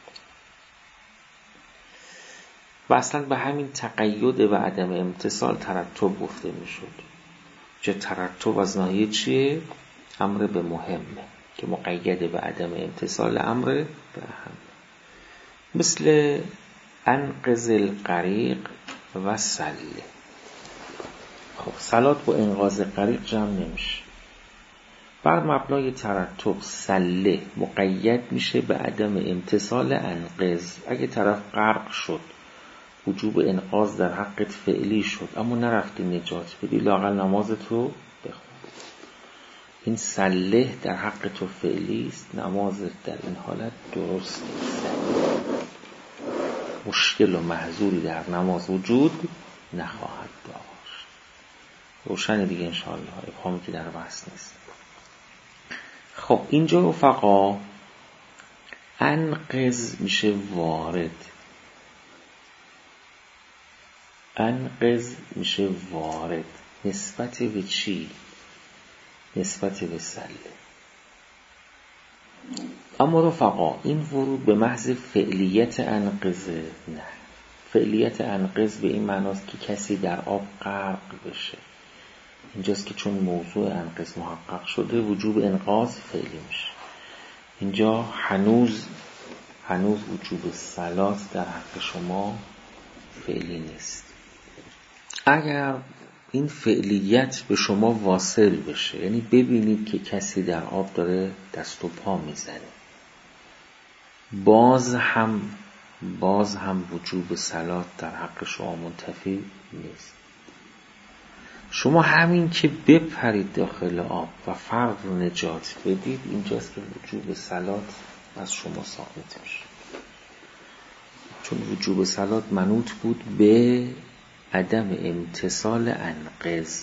و اصلا به همین تقید و عدم امتصال ترتب گفته می شد. چه ترتب از ناحیه چیه؟ امر به مهمه که مقید به عدم امتصال امر به اهم، مثل انقذ الغریق و سله. خب صلات با انقاذ غریق جمع نمیشه. بر مبنای ترتب سله مقید میشه به عدم امتصال انقذ. اگه طرف غرق شد وجوب انقاذ در حقت فعلی شد اما نرفتی نجات بدی، لااقل نمازت رو بخون. این سله در حق تو فعلی است، نمازت در این حالت درست نیست. مشکل و محذوری در نماز وجود نخواهد داشت. روشن دیگه انشاءالله، ابهامی که در بحث نیست. خب اینجا رفقا انقذ میشه وارد، انقذ میشه وارد نسبت به چی؟ نسبت به سله. اما رفقا این ورود به محض فعلیت انقذه نه. فعلیت انقذ به این معناست که کسی در آب غرق بشه. اینجاست که چون موضوع انقذ محقق شده وجوب انقاذ فعلی میشه. اینجا هنوز وجوب صلات در حق شما فعلی نیست. اگر این فعلیت به شما واصل بشه، یعنی ببینید که کسی در آب داره دست و پا میزنه، باز هم وجوب صلات در حق شما منتفی نیست. شما همین که بپرید داخل آب و فرد رو نجات بدید، اینجاست که وجوب صلات از شما ثابت میشه. چون وجوب صلات منوط بود به عدم امتثال انقض.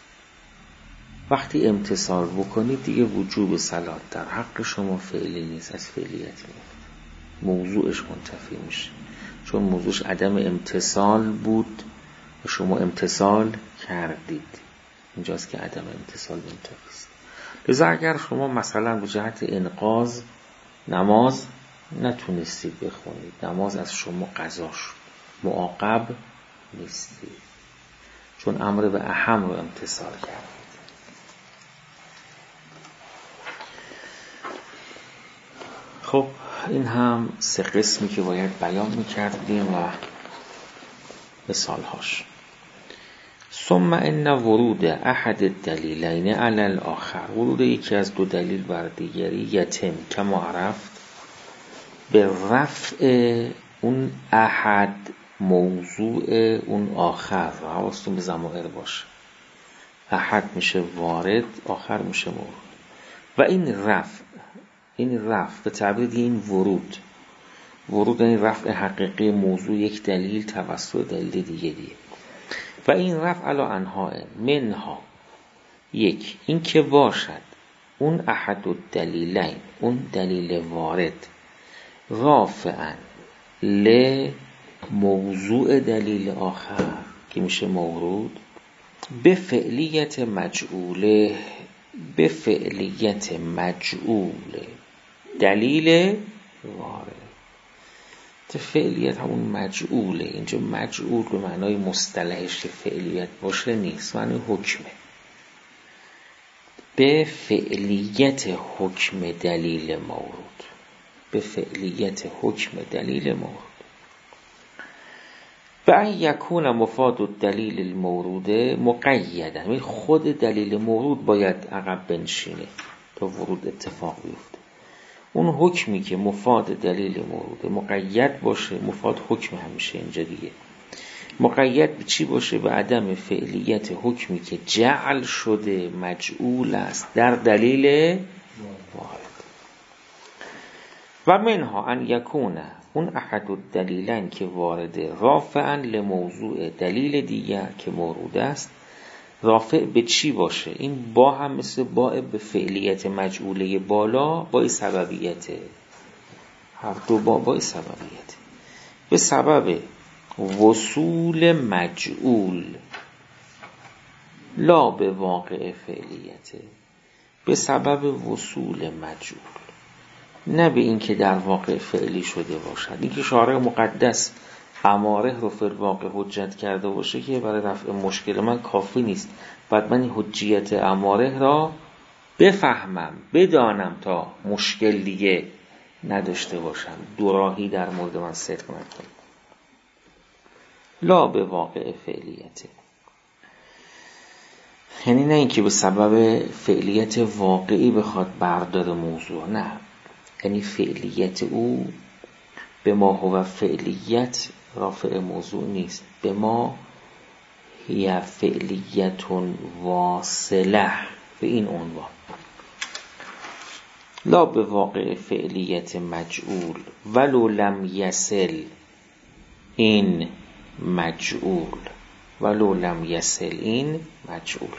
وقتی امتثال بکنید دیگه وجوب صلات در حق شما فعلی نیست، از فعلیت میفته، موضوعش منتفی میشه. چون موضوعش عدم امتثال بود و شما امتثال کردید، اینجاست که عدم امتثال منتفی است. لذا اگر شما مثلا به جهت انقاض نماز نتونستید بخونید، نماز از شما قضا شد، معاقب نیستید، چون امر به اهم رو امتثال کردید. خب این هم 3 قسمی که باید بیان میکردیم و مثالهاش. ثم ان ورود احد الدلیلین علی الاخر، ورود یکی از 2 دلیل بر دیگری، یتم کما عرفت، به رفع اون احد موضوع اون آخر. حواستون به ضمائر باشه، احد میشه وارد، آخر میشه مورد. و این رفع به تعبیر دیگه این ورود این رفع حقیقی موضوع یک دلیل توسط دلیل دیگه. و این رفع علی انواع، منها 1 این که باشد اون احد الدلیلین، اون دلیل وارد، رافعا لموضوع دلیل آخر که میشه مورود، به فعلیت مجعول دلیل وارد. فعلیت همون مجعوله. اینجا مجعول به معنای مصطلحش که فعلیت باشه نیست، معنی حکمه. به فعلیت حکم دلیل مورود، به فعلیت حکم دلیل مورود. و ان یکون مفاد الدلیل المورود مقیدا، خود دلیل مورود باید عقب بنشینه تا ورود اتفاق بیفته. اون حکمی که مفاد دلیل مورود مقید باشه، مفاد حکم همیشه اینجا دیگه، مقید به چی باشه؟ به عدم فعلیت حکمی که جعل شده مجعول است در دلیل وارد. و منها ان یکون اون احد الدلیلین که وارده رافعا لموضوع دلیل دیگر که مورود است، رافع به چی باشه؟ این با هم مثل با به فعلیت مجعوله بالا با سببیته، هر دو با سببیته. به سبب وصول مجعول، لا به واقع فعلیته، به سبب وصول مجعول، نه به این که در واقع فعلی شده باشد. این که شارع مقدس اماره رو فی الواقع حجت کرده باشه که برای رفع مشکل من کافی نیست، بعد من این حجیت اماره را بفهمم، بدانم تا مشکل دیگه نداشته باشم، دوراهی در مورد من صدق نکنم. لا به واقع فعلیته، یعنی نه اینکه به سبب فعلیت واقعی بخواد بردار موضوع، نه، یعنی فعلیت او به ما هو فعلیت رافع موضوع نیست، به ما هی فعلیت واصله، به این عنوان. لا به واقع فعلیت مجعول ولو لم یصل این مجعول، ولو لم یصل این مجعول.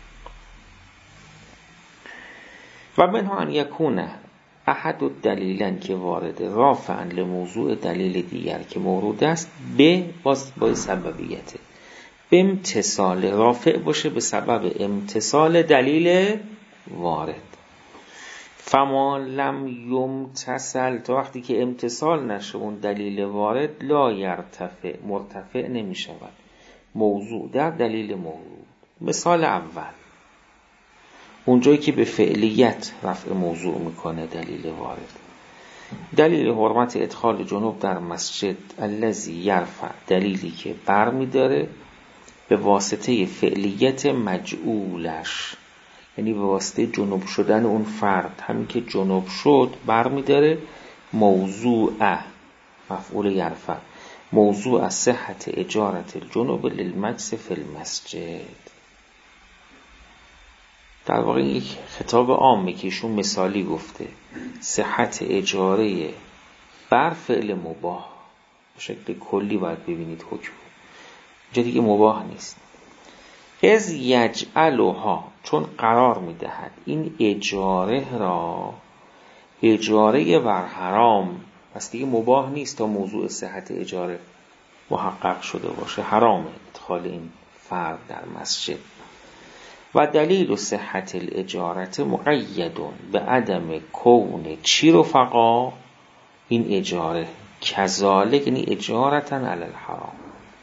و منها ان یکونه احد الدلیلین که وارد رافعا لموضوع دلیل دیگر که مورود است، به با سببیته، به امتصال، رافع باشه به سبب امتصال دلیل وارد. فما لم یمتصل، تا وقتی که امتصال نشه اون دلیل وارد، لا یرتفع، مرتفع نمی شود موضوع در دلیل مورود. مثال اول اونجایی که به فعلیت رفع موضوع میکنه دلیل وارد، دلیل حرمت ادخال جنوب در مسجد الذی یرفع، دلیلی که بر میداره به واسطه فعلیت مجعولش، یعنی به واسطه جنوب شدن اون فرد، همین که جنوب شد بر میداره موضوع مفعول یرفع، موضوع صحت اجارت الجنوب للمکث فی المسجد. در واقع یک خطاب عامه که ایشون مثالی گفته، صحت اجاره بر فعل مباح به شکل کلی باید ببینید حکم اینجا دیگه مباح نیست. از یجعلها، چون قرار میدهد این اجاره را اجاره بر حرام، پس دیگه مباح نیست تا موضوع صحت اجاره محقق شده باشه، حرامه ادخال این فرد در مسجد. و دلیل صحت الاجارت مقید به عدم کون چی رفقا، این اجاره کذالک، یعنی اجارتن علی الحرام.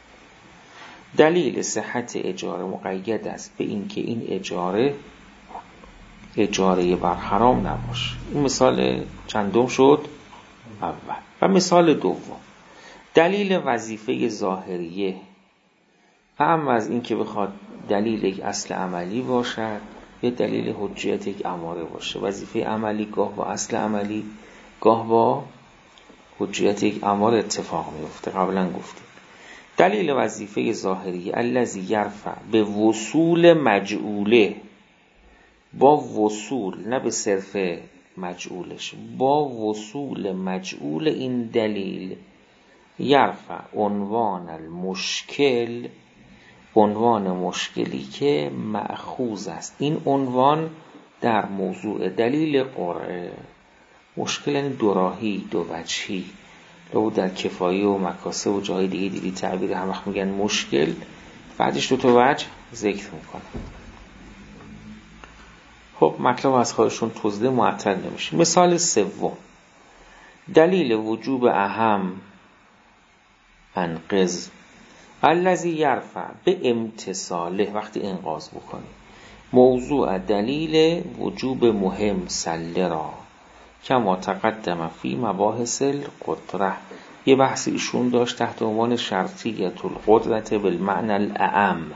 دلیل صحت اجاره مقید است به این که این اجاره بر حرام نباشه. این مثال چندم شد؟ اول. و مثال دوم، دلیل وظیفه ظاهریه، اما از این که بخواد دلیل یک اصل عملی باشد یا دلیل حجیت یک اماره باشه. وظیفه عملی گاه با اصل عملی گاه با حجیت یک اماره اتفاق میفته، قبلا گفتیم. دلیل وظیفه ظاهری الذی یرفع به وصول مجعوله، با وصول نه به صرف مجعولش، با وصول مجعول این دلیل یرفع عنوان المشکل، عنوان مشکلی که مأخوذ است. این عنوان در موضوع دلیل قرعه، مشکل یعنی دوراهی دو وجهی، لو در کفایه و مکاسب و جای دیگه دیدی تعبیر هم وقت میگن مشکل، بعدش دو تا وجه ذکر میکنه. خب مطلب از خودشون توضیح معطل نمیشه. مثال سوم، دلیل وجوب اهم انقذ الذی یرفع به امتصاله، وقتی انقاذ بکنی، موضوع دلیل وجوب مهم سله را کما تقدم فی مباحث القدره. یه بحثی ایشون داشت تحت عنوان شرطیت القدرت بالمعنى الاعم،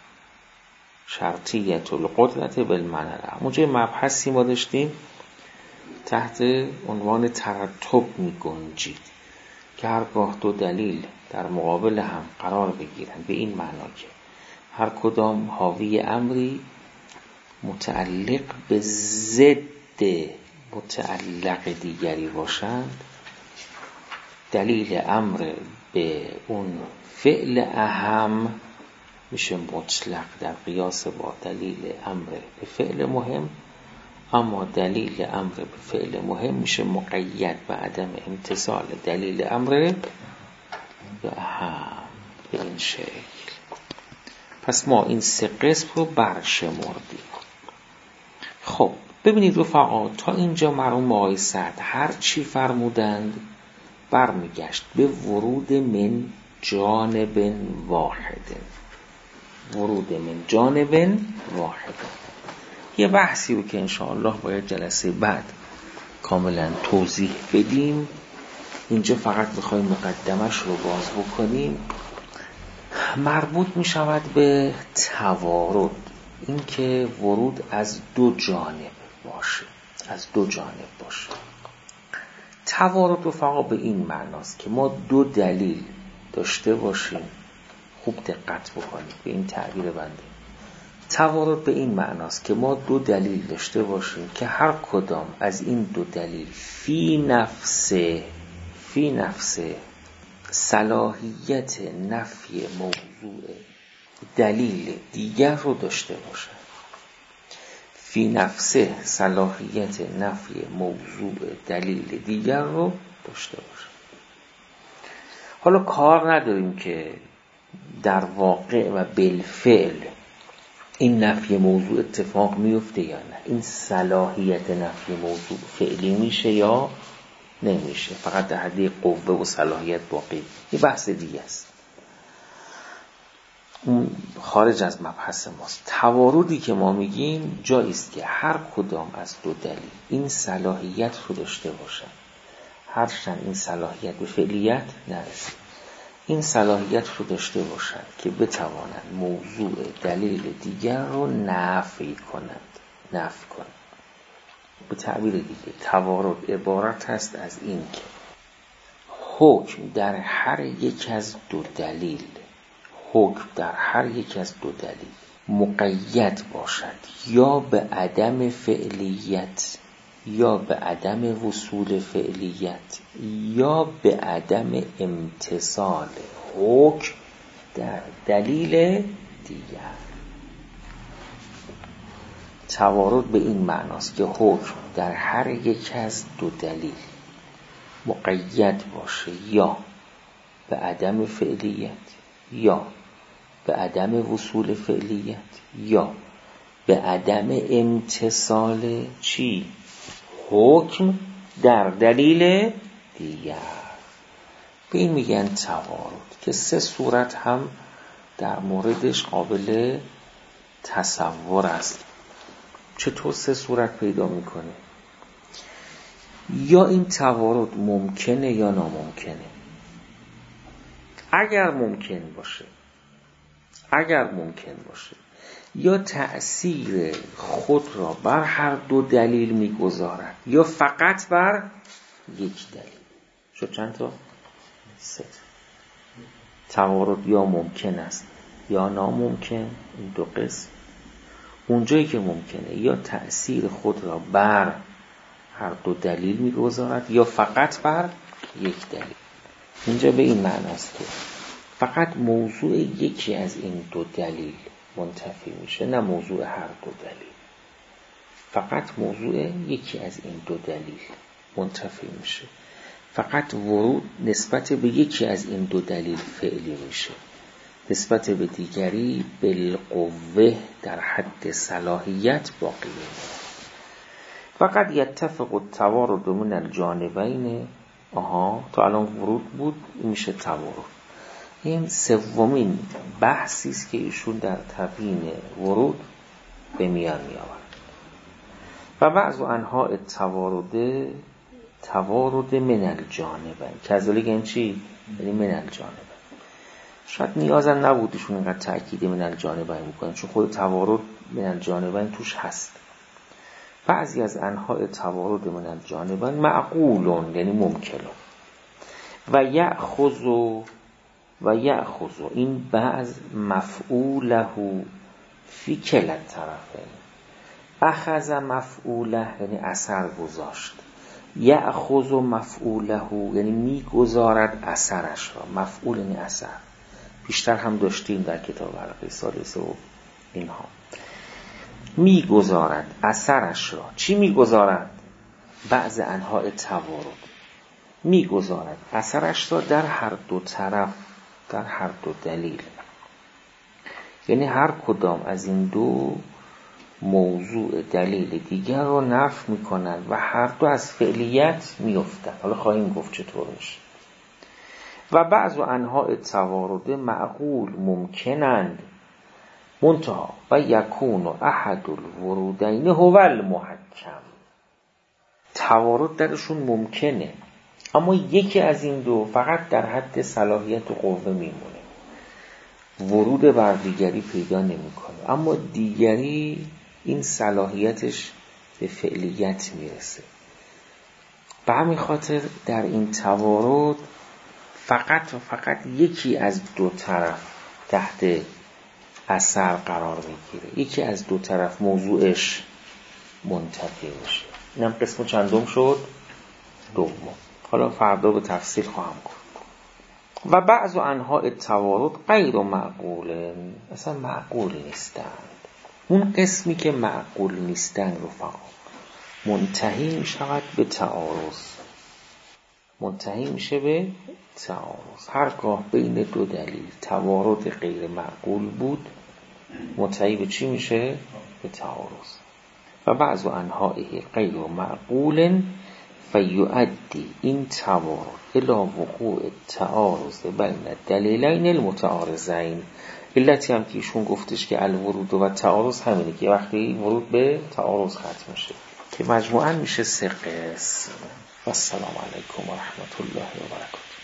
شرطیت القدرت بالمعنى الاعم. اونجا مبحثی ما داشتیم تحت عنوان ترتب می گنجید که هرگاه دو دلیل در مقابل هم قرار بگیرن به این معنا که هر کدام حاوی امری متعلق به ضد متعلق دیگری باشند، دلیل امر به اون فعل اهم میشه مطلق در قیاس با دلیل امر به فعل مهم، اما دلیل امر به فعل مهم میشه مقید به عدم امتصال دلیل امر به اهم به این شکل. پس ما این سه قسم رو برشمردیم. خب ببینید رفقا، تا اینجا مرحوم آقای سعد هر چی فرمودند برمیگشت به ورود من جانب واحد، ورود من جانب واحد. یه بحثی رو که انشاءالله باید جلسه بعد کاملا توضیح بدیم، اینجا فقط بخوایم مقدمش رو باز بکنیم، مربوط می شود به توارد، این که ورود از دو جانب باشه، از دو جانب باشه. توارد رو فقط به این معناست که ما دو دلیل داشته باشیم. خوب دقت بکنید به این تعبیر بنده. توارد به این معناست که ما دو دلیل داشته باشیم که هر کدام از این دو دلیل فی نفسه صلاحیت نفی موضوع دلیل دیگر رو داشته باشه. فی نفسه صلاحیت نفی موضوع دلیل دیگر رو داشته باشه. حالا کار نداریم که در واقع و بالفعل این نفی موضوع اتفاق میفته یا نه، این صلاحیت نفی موضوع فعلی میشه یا نمیشه، فقط در حد قوه و صلاحیت باقی، این بحث دیگه است، اون خارج از مبحث ماست. تواردی که ما میگیم جایی است که هر کدام از دو دلیل این صلاحیت رو داشته باشن، هرچند این صلاحیت به فعلیت نرسید، این صلاحیت رو داشته باشند که بتوانند موضوع دلیل دیگر رو نفی کنند. به تعبیر دیگه توارد عبارت هست از این که حکم در هر یک از دو دلیل مقید باشد یا به عدم فعلیت یا به عدم وصول فعلیت یا به عدم امتثال حکم در دلیل دیگر. توارد به این معناست که حکم در هر یک از دو دلیل مقید باشه یا به عدم فعلیت یا به عدم وصول فعلیت یا به عدم امتثال چی؟ حکم در دلیل دیگر. به این میگن توارد که 3 صورت هم در موردش قابل تصور است. چطور 3 صورت پیدا میکنه؟ یا این توارد ممکنه یا ناممکنه. اگر ممکن باشه یا تأثیر خود را بر هر دو دلیل میگذارد یا فقط بر یک دلیل. شد چند تا؟ 3. توارد یا ممکن است یا ناممکن، این 2 قسم. اونجایی که ممکنه یا تأثیر خود را بر هر دو دلیل میگذارد یا فقط بر یک دلیل. اینجا به این معنی است که فقط موضوع یکی از این 2 دلیل منتفی میشه، نه موضوع هر 2 دلیل. فقط موضوع یکی از این 2 دلیل منتفی میشه. فقط ورود نسبت به یکی از این 2 دلیل فعلی میشه، نسبت به دیگری بالقوه در حد صلاحیت باقی میمونه. فقط یتفق التوارد من الجانبین. تا الان ورود بود، میشه توارد. این 3مین بحثی است که ایشون در تبیین ورود به میان میآورد. و بعض انواع توارد من الجانبین. کذالک این چی؟ یعنی من الجانبین. شاید نیاز نبود ایشون اینقدر تأکید من الجانبین میکنن، چون خود توارد من الجانبین توش هست. بعضی از انواع توارد من الجانبین معقولون، یعنی ممکنون. و یأخذ این بعض مفعوله فی کلا الطرفین. اخذ مفعوله یعنی اثر گذاشت، یأخذ مفعوله یعنی میگذارد اثرش را. مفعول یعنی اثر. بیشتر هم داشتیم در کتاب ورقه ثالثه و اینها. میگذارد اثرش را. چی میگذارد؟ بعض انواع توارد میگذارد اثرش را در هر 2 طرف، در هر 2 دلیل. یعنی هر کدام از این 2 موضوع دلیل دیگر را نفی میکنند و هر 2 از فعلیت میافتند. حالا خواهیم گفت چطور میشه. و بعض انواع توارد معقول ممکنند، منتها و یکون احد الورودین هو المحکم. توارد درشون ممکنه، اما یکی از این 2 فقط در حد صلاحیت و قوه میمونه، ورود بر دیگری پیدا نمیکنه، اما دیگری این صلاحیتش به فعلیت میرسه. به همین خاطر در این توارد فقط یکی از 2 طرف تحت اثر قرار میگیره، یکی از 2 طرف موضوعش منتفی میشه. اینم قسم چندم شد؟ 2. حالا فردا به تفصیل خواهم گفت. و بعض انواع توارد غیر معقول، اصلا معقول نیستند. اون قسمی که معقول نیستند رفقا منتهی میشود به تعارض. هرگاه بین 2 دلیل توارد غیر معقول بود، منتهی به چی میشه؟ به تعارض. و بعض انواعه غیر معقول فیؤدی این توارد الی وقوع تعارض بین الدلیلین المتعارضین. علتی هم که ایشون گفتش که الورود و تعارض همینه که وقتی ورود به تعارض ختم میشه، که مجموعاً میشه 3 قسم. و السلام علیکم و رحمت الله و برکاته.